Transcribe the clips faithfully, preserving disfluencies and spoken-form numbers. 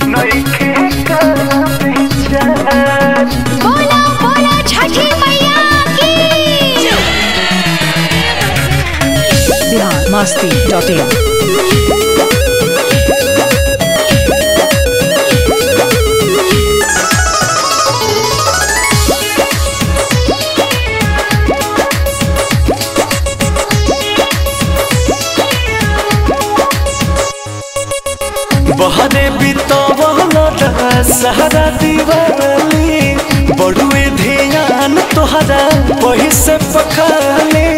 बोलो बोलो छठी मैया की। Bihar Masti dot in. बहरे बितवला सहरा दिवाली बड़ुए ध्यान तोहरा वही से पखाले।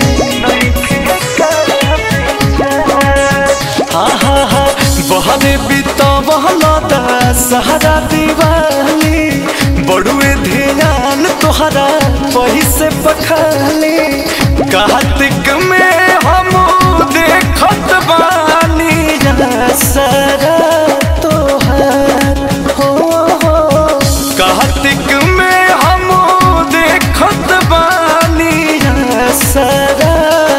हाँ हाँ हाँ बहरे बितवला सहरा दिवाली बड़ुए ध्यान तोहरा वही से पखाले। कार्तिक में हम देखत बानी सारा तोहार हो हो। कार्तिक में हम देखत बानी सारा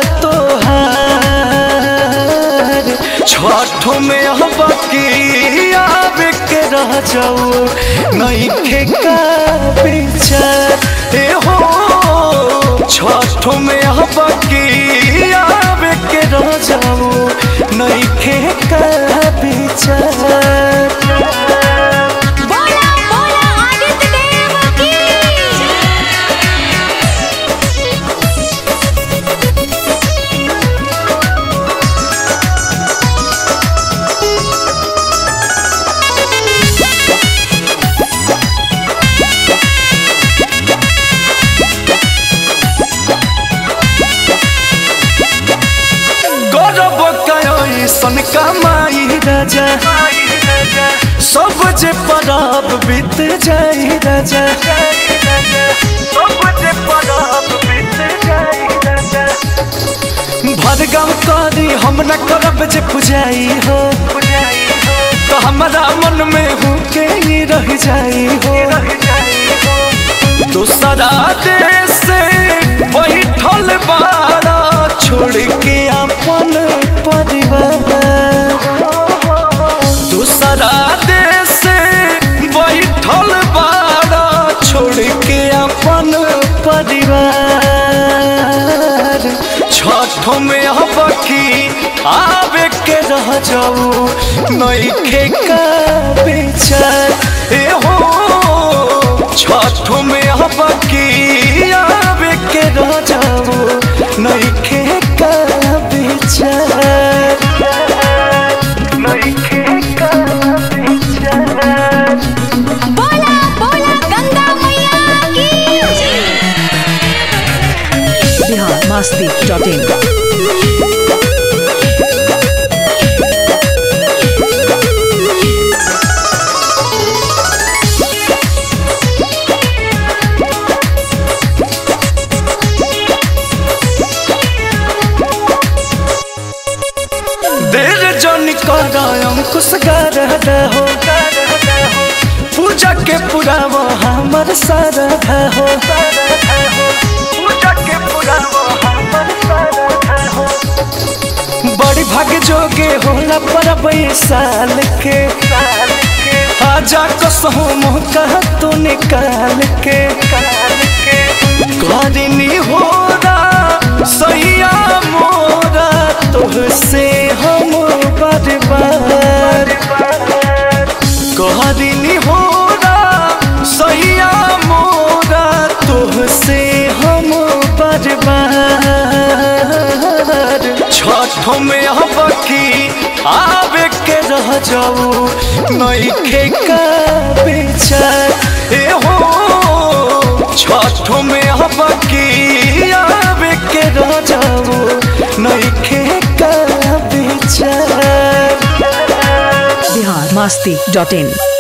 तोहार। छठ में अब की आवे के रह जाऊ नहीं का विचार हो। छठ में अब की आवे के रह जाऊ नहीं का विचार। बोलो बोलो आदित्य देव की। गौरव सन कमाई राजा सब जे परब बीत जाई राजा। भरगाम करी हम न करब जे पुजाई हो तो हमारा मन में हो के ही रह जाई हो। दूसरा देश से बैठल बारा छोड़ के अपन परिवार। दूसरा देश से बैठल बारा छोड़ के अपन परिवार। छठ में अब की आवे के रह जाऊ नहीं का विचार हो। छठ में अब की आवे के रह जाऊ नहीं का विचार। बोलो बोलो गंगा मैया की। Bihar Masti dot in. देर जन अंकुश गर हो पूजा के पुरावा हमर सारा हो। बड़ी भाग जोगे होला परब साल के आजा कसहु मुँह कह तू निकाल के। करनी होरा सैया मोरा तुहसे हम बर्बाद। करनी होरा सैया मोरा तुहसे हम बर्बाद। छठ में अब की आवे के रह जाऊ नहीं का विचार हो। छठ में अब की आवे के रह जाऊ नहीं का विचार। बिहार मस्ती डॉट इन।